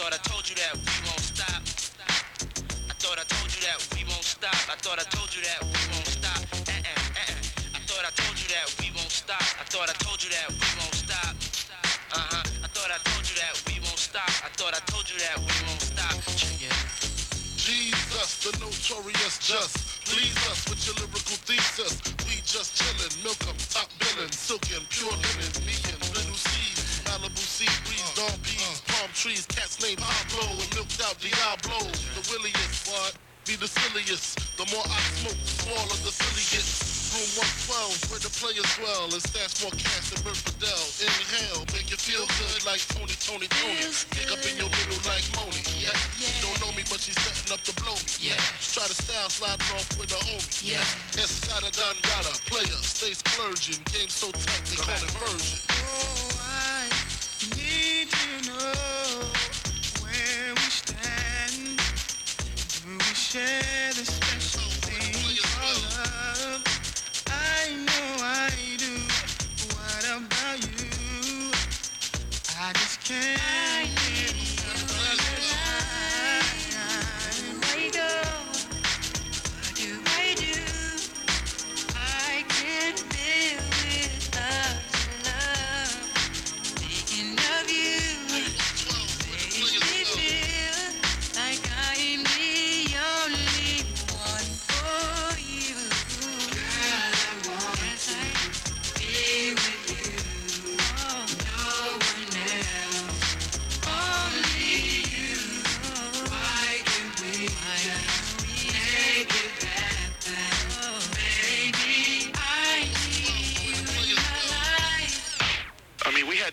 thought I told you that we won't stop. I thought I told you that we won't stop. I thought I told you that we won't stop. I thought I told you that we won't stop. I thought I told you that we won't stop. I thought I told you that we won't stop. I thought I told you that we won't stop. Check it. Jesus, the notorious just. Please us with your lyrical thesis. We just chillin', milk 'em, top billin', silkin', pure linen, me and Little C, Malibu sea breeze, dawn peas, palm trees, cats named Pablo, and milked out Diablo. The williest, what? Be the silliest. The more I smoke, the smaller the silly gets. Room 112, where the players dwell, and stash more cash than Bert Fidel. Inhale, make you feel good like Tony. Pick up in your middle like Moni. Yeah. She don't know me, but she's setting up to blow me. Yeah. Try to style sliding off with a homie. Yeah. Inside a Don Gata, player, stay splurging. Game so tight, they call it version. Oh, I need to know where we stand. Do we share the